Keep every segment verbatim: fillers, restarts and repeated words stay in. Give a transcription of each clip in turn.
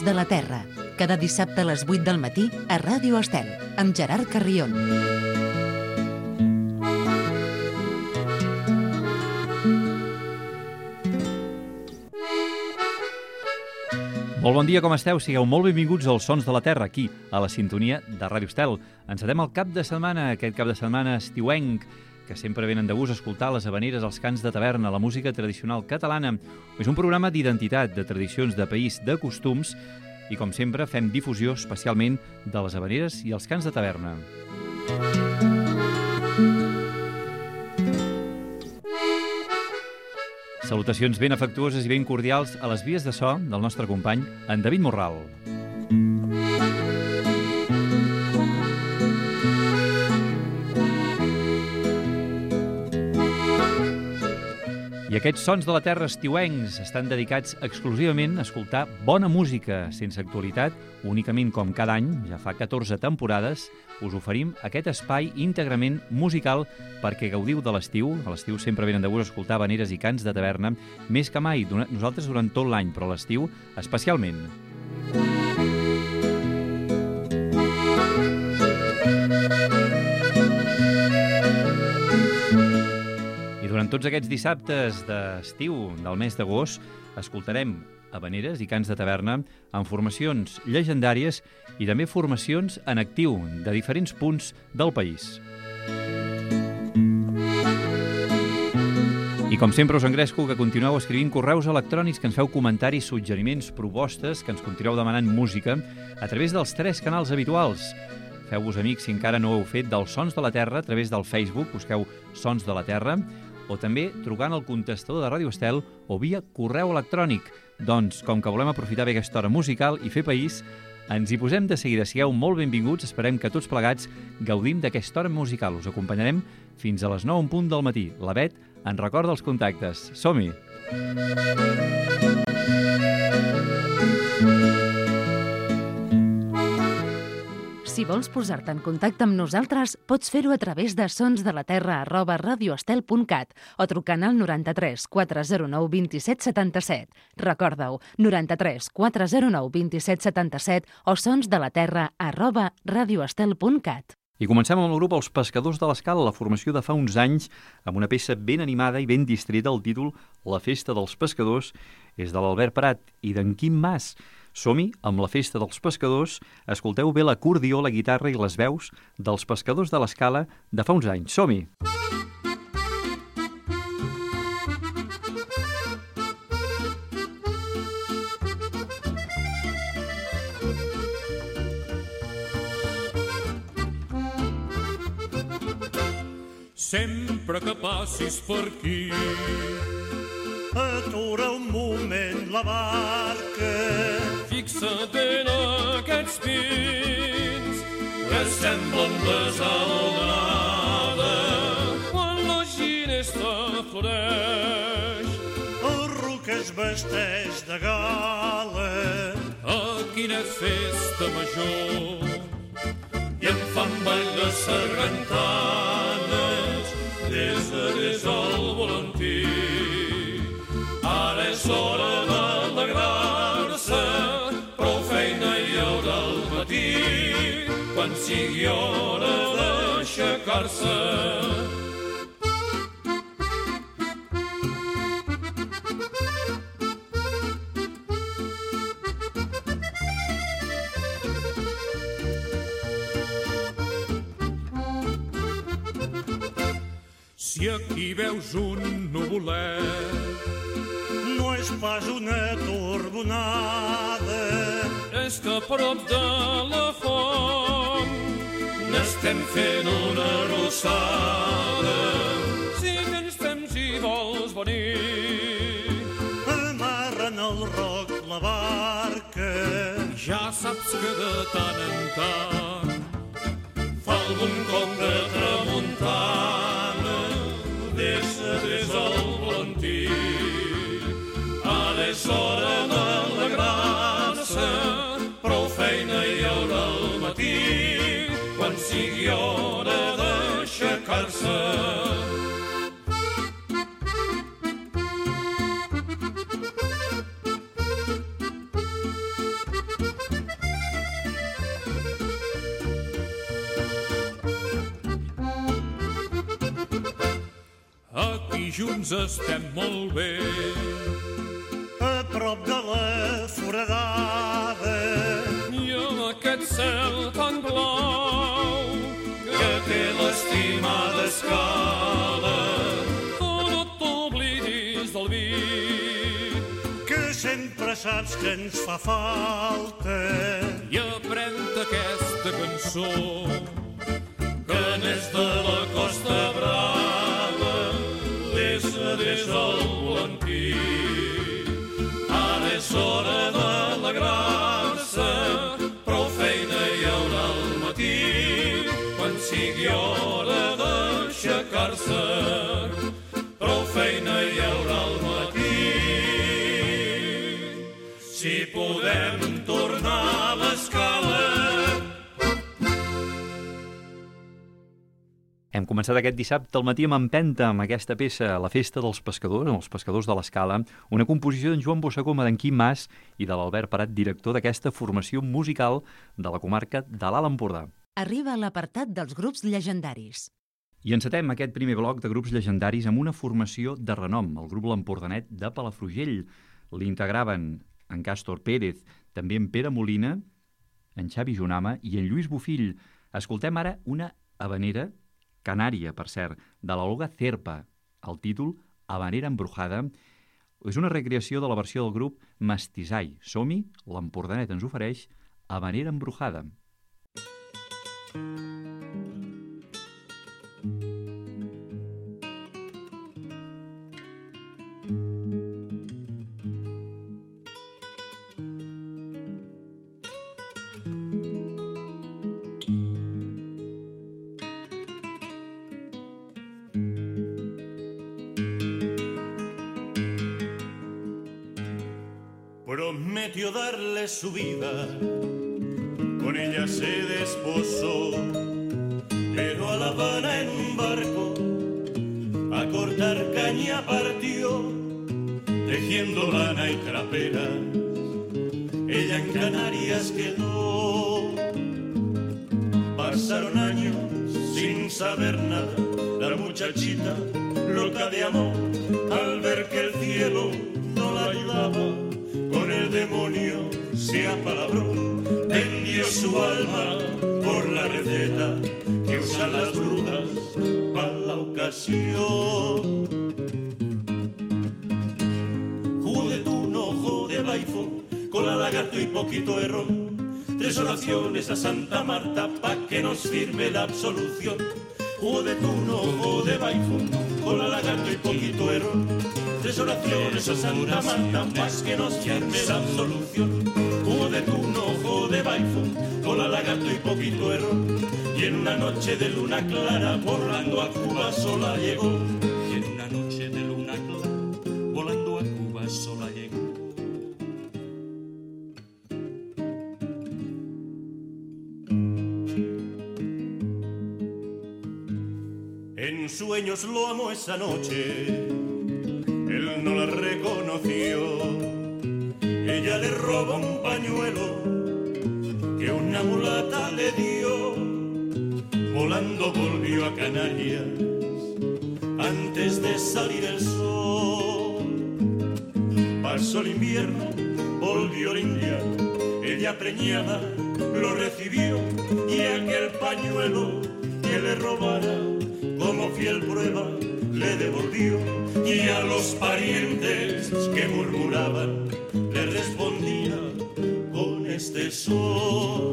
de la Terra, cada dissabte a les vuit del matí a Ràdio Estel, amb Gerard Carrión. Molt bon dia, com esteu? Sigueu molt benvinguts als Sons de la Terra, aquí, a la sintonia de Ràdio Estel. Encetem el cap de setmana, aquest cap de setmana estiuenc, que sempre venen de gust escoltar les havaneres, els cants de taverna, la música tradicional catalana. És un programa d'identitat, de tradicions, de país, de costums, i com sempre fem difusió especialment de les havaneres i els cants de taverna. Salutacions ben afectuoses i ben cordials a les vies de so del nostre company, en David Morral. I aquests Sons de la Terra estiuencs estan dedicats exclusivament a escoltar bona música, sense actualitat, únicament com cada any, ja fa catorze temporades, us oferim aquest espai íntegrament musical perquè gaudiu de l'estiu. A l'estiu sempre venen de gust escoltar havaneres i cants de taverna, més que mai, nosaltres durant tot l'any, però a l'estiu especialment. Durant tots aquests dissabtes d'estiu del mes d'agost escoltarem havaneres i cants de taverna en formacions llegendàries i també formacions en actiu de diferents punts del país. I com sempre us engresco que continueu escrivint correus electrònics, que ens feu comentaris, suggeriments, propostes, que ens continueu demanant música a través dels tres canals habituals. Feu-vos amics, si encara no ho heu fet, dels Sons de la Terra a través del Facebook, busqueu Sons de la Terra, o també trucant al contestador de Ràdio Estel o via correu electrònic. Doncs, com que volem aprofitar bé aquesta hora musical i fer país, ens hi posem de seguida. Sigueu molt benvinguts, esperem que tots plegats gaudim d'aquesta hora musical. Us acompanyarem fins a les nou en punt del matí. La Bet en recorda els contactes. Som-hi! Si vols posar-te en contacte amb nosaltres, pots fer-ho a través de sonsdelaterra arroba radioestel punt cat o trucant al noranta-tres quatre zero nou vint-i-set setanta-set. Recorda-ho, noranta-tres quatre zero nou vint-i-set setanta-set o sonsdelaterra arroba radioestel punt cat. I comencem amb el grup Els Pescadors de l'Escala, la formació de fa uns anys, amb una peça ben animada i ben distreta. El títol, La Festa dels Pescadors, és de l'Albert Prat i d'en Quim Mas. Som-hi amb La Festa dels Pescadors. Escolteu bé l'acordió, la guitarra i les veus dels Pescadors de l'Escala de fa uns anys. Som-hi! Sempre que passis per aquí, atura un moment la barca, fixa't en aquests pins que semblen desalgada quan la ginesta floreix. El ruc es vesteix de gala, aquí n'és festa major, i en fan ball de sargantanes des de des al volantí. Ara és hora d'alegrar-se, prou feina hi haurà al matí, quan sigui hora d'aixecar-se. Si aquí veus un nuvolet, no és pas una torbonada, és que a prop de la font n'estem fent una rossada. Si tens temps i vols venir, amarren el roc la barca, ja saps que de tant en tant fa algun cop de tramuntana des de des al volantí. Ara és hora d'alegrar-se, prou feina hi haurà al matí, quan sigui hora d'aixecar-se. junts estem molt bé. A prop de la foradada i amb aquest cel tan blau que té l'estimada escala, que no t'oblidis del vi, que sempre saps que ens fa falta, i aprèn-te aquesta cançó que n'és de la Costa Brava, des, des del Volantí. Ara és hora d'alegrar-se, prou feina hi haurà al matí, quan sigui hora d'aixecar-se, prou feina hi haurà al matí. Si podem tornar a l'escala. Hem començat aquest dissabte al matí amb empenta amb aquesta peça, La festa dels pescadors, els pescadors de l'Escala, una composició d'en Joan Bossacó, d'en Quim Mas i de l'Albert Parat, director d'aquesta formació musical de la comarca de l'Alt Empordà. Arriba a l'apartat dels grups llegendaris. I encetem aquest primer bloc de grups llegendaris amb una formació de renom, el grup L'Empordanet de Palafrugell. L'integraven en Càstor Pérez, també en Pere Molina, en Xavi Junama i en Lluís Bofill. Escoltem ara una habanera canària, per cert, de la Olga Cerpa. El títol, Habanera Embrujada, és una recreació de la versió del grup Mestissai. Som-hi, l'Empordanet ens ofereix Habanera Embrujada. Prometió darle su vida, con ella se desposó, pero a La Habana en un barco a cortar caña partió, tejiendo lana y traperas, ella en Canarias quedó. Pasaron años sin saber nada, la muchachita loca de amor, al ver que el cielo no la ayudaba, con el demonio se apalabró, vendió su alma por la receta que usan las brujas para la ocasión. Jugo de tuno, ojo de baifo, cola lagarto y poquito error, tres oraciones a Santa Marta pa' que nos firme la absolución. Jugo de tuno, ojo de baifo, cola lagarto y poquito error, tres oraciones a Santa Marta, más que nos firme la absolución. Jugo de tuno, ojo de baifo, cola lagarto y poquito error, y en una noche de luna clara, volando a Cuba sola llegó. Y en una noche de luna clara, volando a Cuba sola llegó. En sueños lo amó esa noche, él no la reconoció. Ella le robó un pañuelo que una mulata le dio. Volando volvió a Canarias antes de salir el sol. Pasó el invierno, volvió el invierno, ella preñada lo recibió, y aquel pañuelo que le robara como fiel prueba le devolvió. Y a los parientes que murmuraban le respondía con este sol.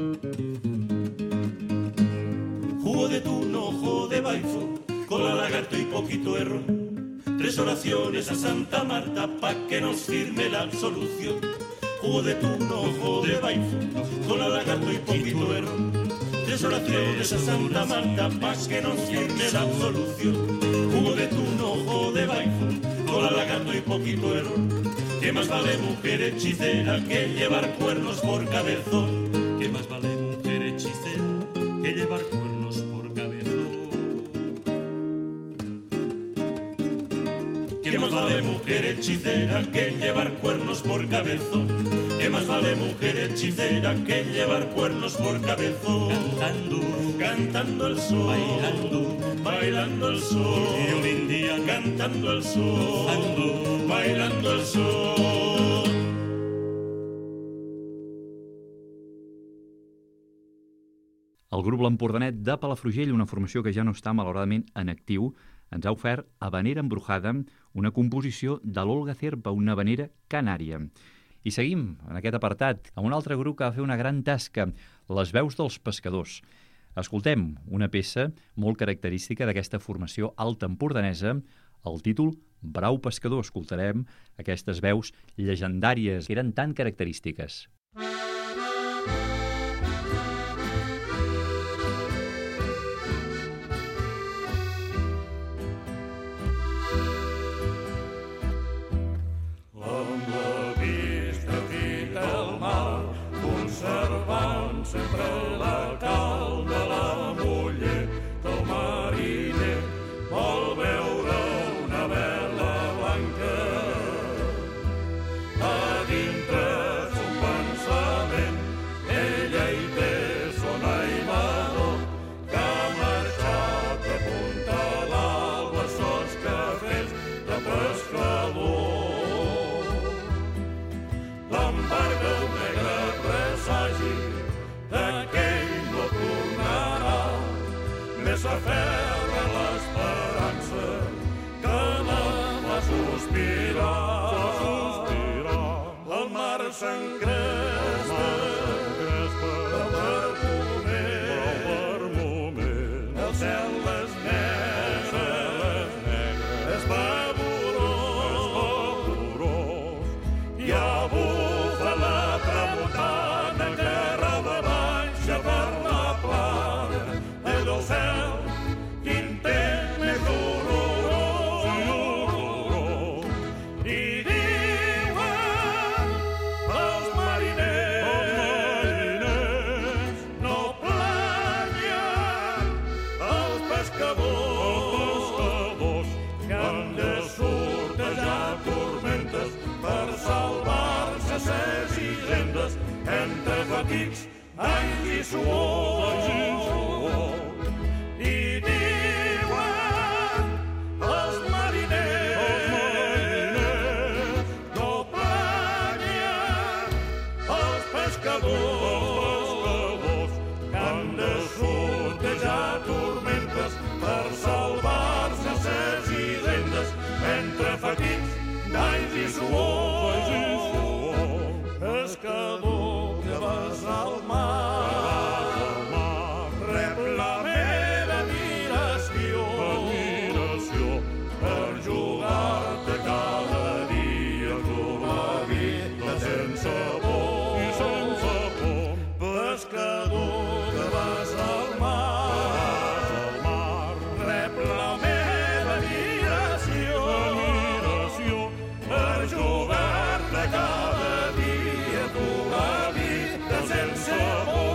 Jugo de tuno, ojo de baifo, cola lagarto y poquito error, tres oraciones a Santa Marta pa' que nos firme la absolución. Jugo de tuno, ojo de baifo, cola lagarto y poquito error, tres oraciones a Santa Marta pa' que nos firme la absolución. Jugo de tuno, ojo de baifo, cola lagarto y poquito error, que más vale mujer hechicera que llevar cuernos por cabezón. Que más vale mujer hechicera que llevar cuernos por cabezón. Que más vale mujer hechicera que llevar cuernos por cabezón. que más vale mujer hechicera que llevar cuernos por cabezón. Cantando, cantando el sol, bailando, bailando el sol, y un india cantando el sol, cantando, bailando el sol. El grup L'Empordanet de Palafrugell, una formació que ja no està malauradament en actiu, ens ha ofert Habanera Embrujada, una composició de l'Olga Cerpa, una habanera canària. I seguim en aquest apartat amb un altre grup que va fer una gran tasca, Les veus dels pescadors. Escoltem una peça molt característica d'aquesta formació alta empordanesa, el títol Brau Pescador. Escoltarem aquestes veus llegendàries que eren tan característiques. Sempre la calma, la muller del mariner vol veure una vela blanca. A dintre son pensament ella hi té son aimador que ha marxat a punta l'alba sos cafès de pescador. L'embarca un negre presagi d'aquell no tornarà, més s'aferra l'esperança que la fa sospirar. Fa sospirar. El mar s'encrespa, per moment, el cel és negre, és vaporós, i abufa la tramuntana que roba baixa per la plana. El del cel, quin temps més dolorós. I diuen els mariners, no planyen els pescadors, que han de sortejar tormentes per salvar-se ses hisendes entre fatigues, anys i suor. I diuen els mariners, no planyen els pescadors, que han de sortejar tormentes per salvar-se ses hisendes entre fatigues, anys i suor. Pescador que vas al mar, rep la meva admiració, per jugar-te cada dia tu la vida sense por. Pescador que vas al mar, rep la meva admiració, per jugar-te cada dia tu la vida sense por.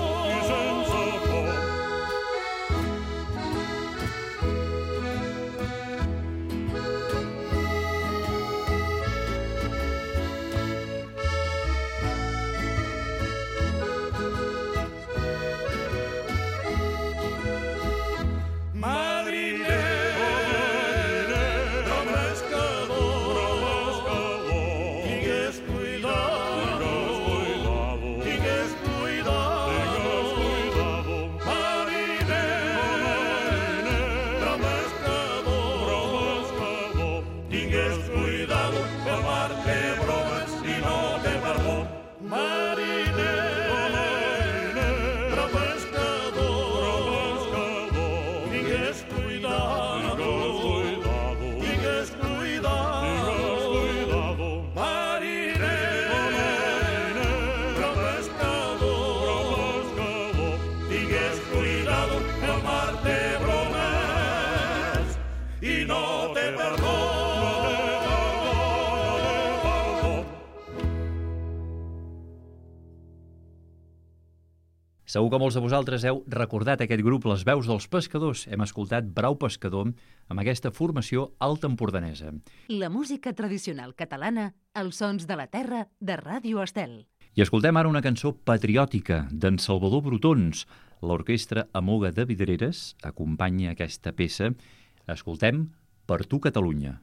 Segur que molts de vosaltres heu recordat aquest grup, Les veus dels pescadors. Hem escoltat Brau Pescador amb aquesta formació alta empordanesa. La música tradicional catalana, els sons de la terra de Ràdio Estel. I escoltem ara una cançó patriòtica d'en Salvador Brotons. L'orquestra Amoga de Vidreres acompanya aquesta peça. Escoltem Per tu, Catalunya.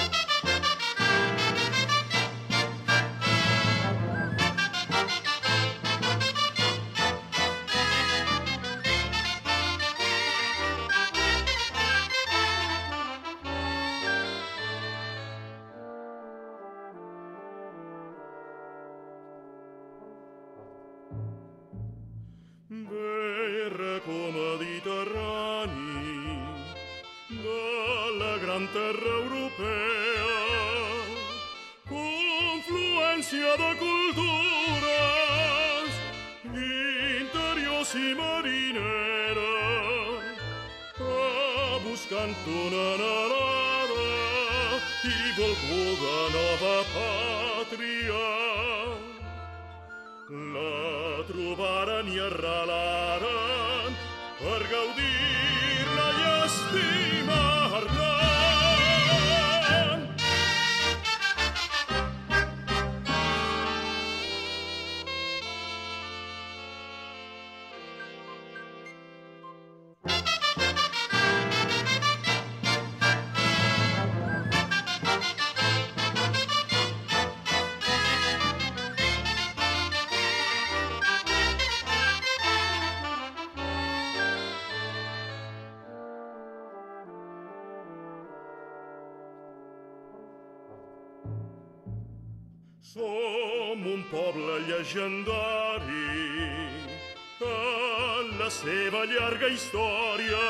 Ve com a Mediterrani de la gran terra europea, confluència de cultures interiors i marineres, buscant una narada i volguda nova pàtria. La trobaren i arrelaren per gaudir-la i estimar-la. Som un poble llegendari que en la seva llarga història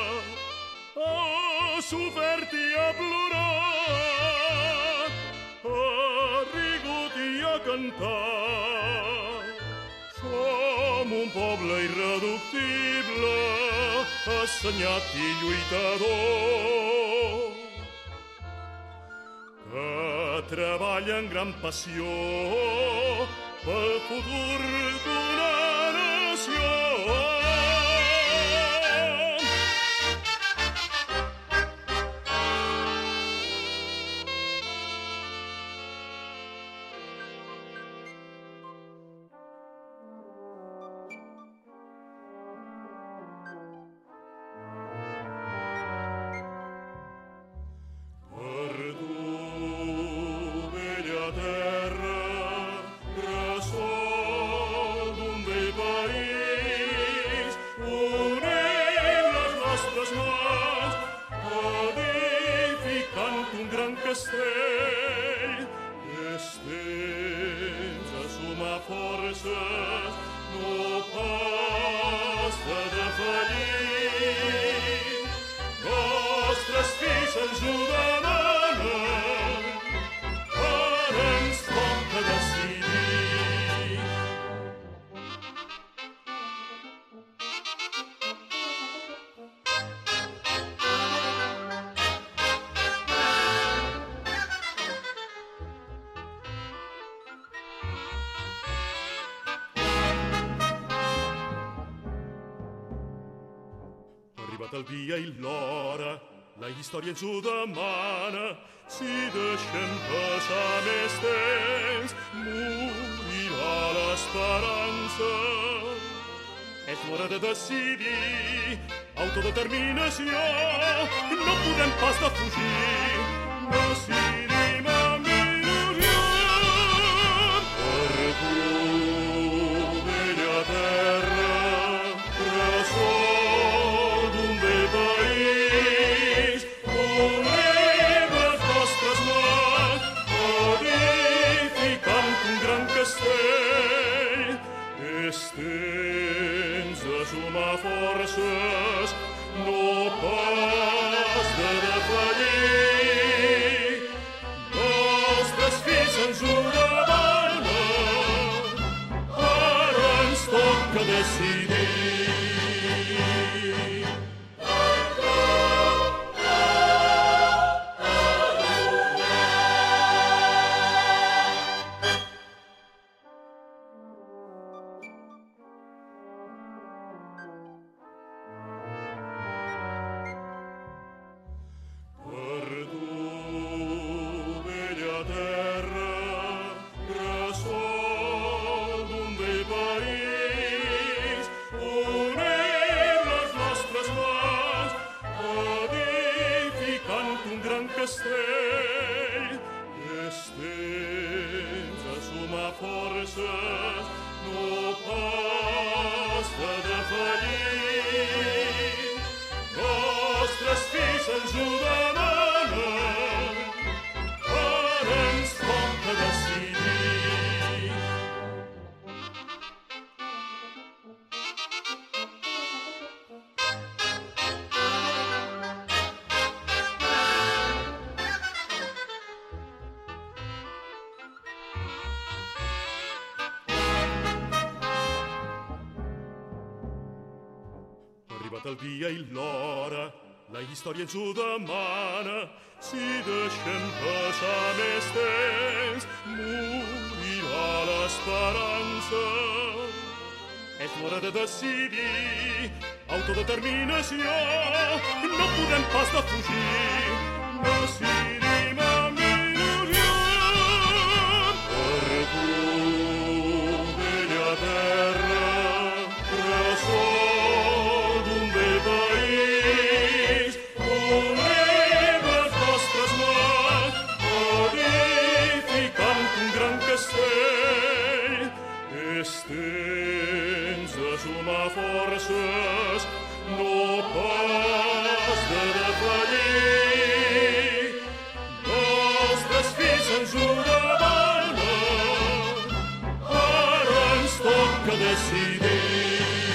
ha sofert i ha plorat, ha rigut i ha cantat. Som un poble irreductible, assenyat i lluitador, que treballa amb gran passió pel futur d'una nació. Castell, és temps de sumar forces, no pas de defallir. Nostres fills ens ho demanen, ara ens toca decidir. El dia i l'hora, la història ens ho demana. Si deixem passar més temps, morirà l'esperança. És l'hora de decidir, autodeterminació. No podem pas defugir, decidim amb il·lusió. Per tu, bella terra, ressò país, unem les nostres mans, edificant un gran castell. És temps de sumar forces, no pas de defallir. Nostres fills ens ho demanen, ara ens toca decidir. Terra, ressò arribat el dia i l'hora, la història ens ho demana. Si deixem passar més temps, morirà l'esperança. És l'hora de decidir, autodeterminació, no podem pas defugir. Decidim amb il·lusió per tu, bella terra, ressò d'un vell país. Volem les nostres mans, edificant un gran castell. És temps de sumar forces, no pas de defallir. Nostres fills ens ho demanen, ara ens toca decidir.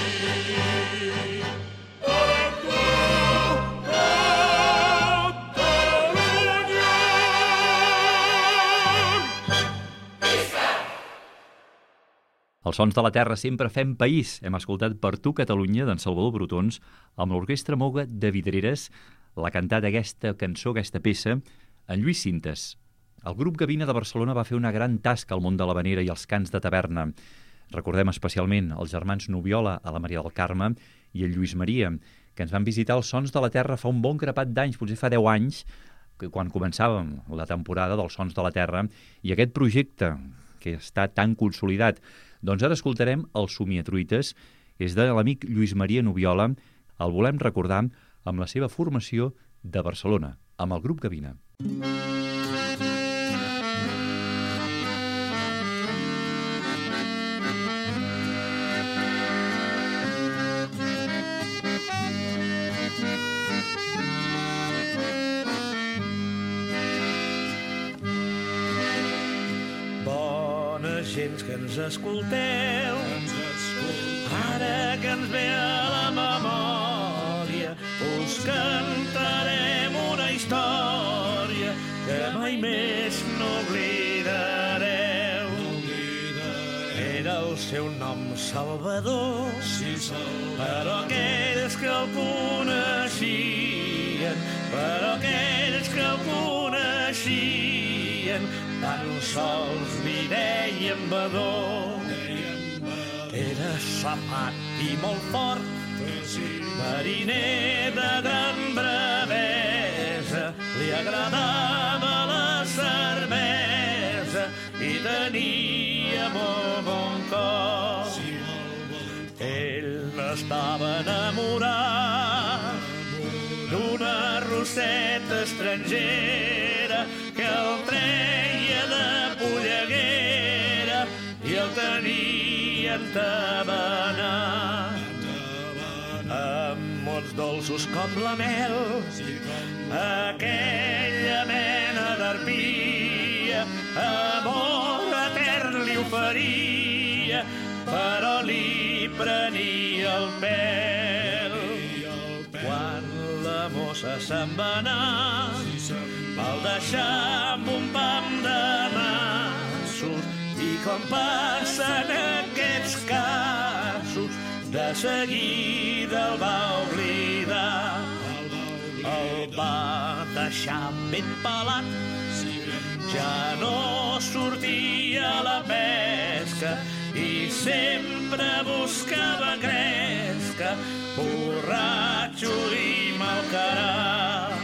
Els sons de la terra sempre fem país. Hem escoltat Per tu, Catalunya, d'en Salvador Brotons, amb l'Orquestra Moga de Vidreres, l'ha cantat aquesta cançó, aquesta peça, en Lluís Cintes. El grup Gavina de Barcelona va fer una gran tasca al món de l'havanera i els cants de taverna. Recordem especialment els germans Nubiola, a la Maria del Carme, i el Lluís Maria, que ens van visitar els Sons de la Terra fa un bon grapat d'anys, potser fa deu anys, quan començàvem la temporada dels Sons de la Terra, i aquest projecte, que està tan consolidat. Doncs ara escoltarem el Somiatruites, és de l'amic Lluís Maria Nubiola, el volem recordar amb la seva formació de Barcelona, amb el grup Gavina. Gens que ens escolteu, ara que ens ve a la memòria, us cantarem una història que mai més no oblidareu. Era el seu nom Salvador, però aquells que el coneixien, però aquells que el coneixien, tan sols li deien Badó. Era sapat i molt fort, mariner de gran bravesa, li agradava la cervesa i tenia molt bon cor. Ell estava enamorat d'una rosseta estrangera que el treia de polleguera i el tenia entabanat. Amb mots dolços com la mel, aquella mena d'arpia, amor etern li oferia, però li prenia el pèl. Quan la mossa se'n va anar, val deixar amb un pam de nassos, i com passen aquests casos, de seguida el va oblidar. El va deixar ben pelat, ja no sortia a la pesca i sempre buscava gresca, borratxo i malcarat.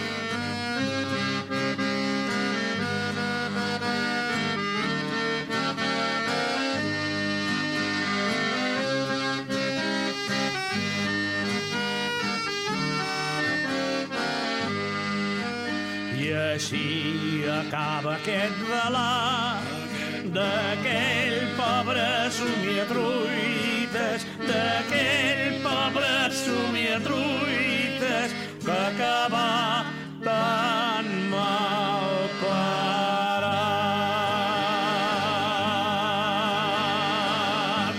I així acaba aquest relat d'aquell pobre somiatruites, d'aquell pobre somiatruites que acaba tan mal parat.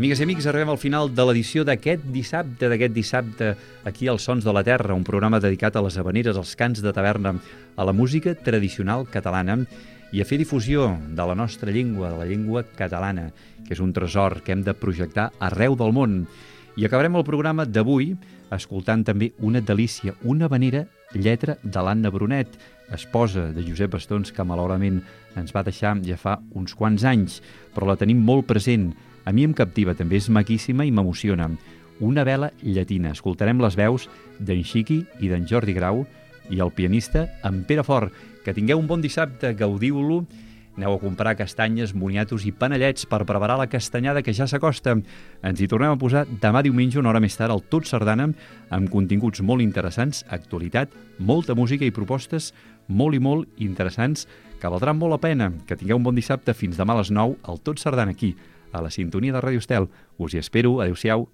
Amigues i amics, arribem al final de l'edició d'aquest dissabte, d'aquest dissabte aquí als Sons de la Terra, un programa dedicat a les havaneres, als cants de taverna, a la música tradicional catalana i a fer difusió de la nostra llengua, de la llengua catalana, que és un tresor que hem de projectar arreu del món. I acabarem el programa d'avui escoltant també una delícia, una havanera, lletra de l'Anna Brunet, esposa de Josep Bastons, que malauradament ens va deixar ja fa uns quants anys, però la tenim molt present. A mi em captiva, també és maquíssima i m'emociona. Una vela llatina. Escoltarem les veus d'en Xiqui i d'en Jordi Grau i el pianista en Pere Fort. Que tingueu un bon dissabte, gaudiu-lo. Aneu a comprar castanyes, moniatos i panellets per preparar la castanyada que ja s'acosta. Ens hi tornem a posar demà diumenge, una hora més tard, al Tot Sardana, amb continguts molt interessants, actualitat, molta música i propostes molt i molt interessants que valdran molt la pena. Que tingueu un bon dissabte. Fins demà a les nou, al Tot Sardana, aquí, a la sintonia de Ràdio Estel. Us hi espero. Adéu-siau.